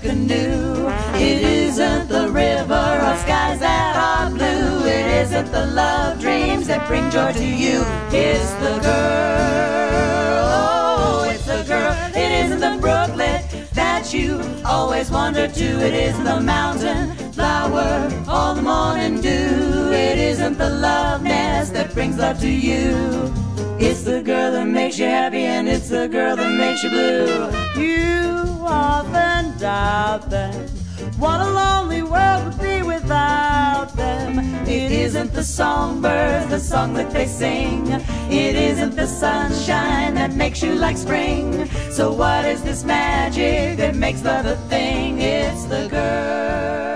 canoe. It isn't the river or skies that are blue. It isn't the love dreams that bring joy to you. It's the girl, oh, it's the girl. It isn't the brooklet that you always wander to. It isn't the mountain flower or the morning dew. It isn't the love nest that brings love to you. It's the girl that makes you happy, and it's the girl that makes you blue. You often doubt them. What a lonely world would be without them. It isn't the songbirds, the song that they sing. It isn't the sunshine that makes you like spring. So what is this magic that makes love a thing? It's the girl.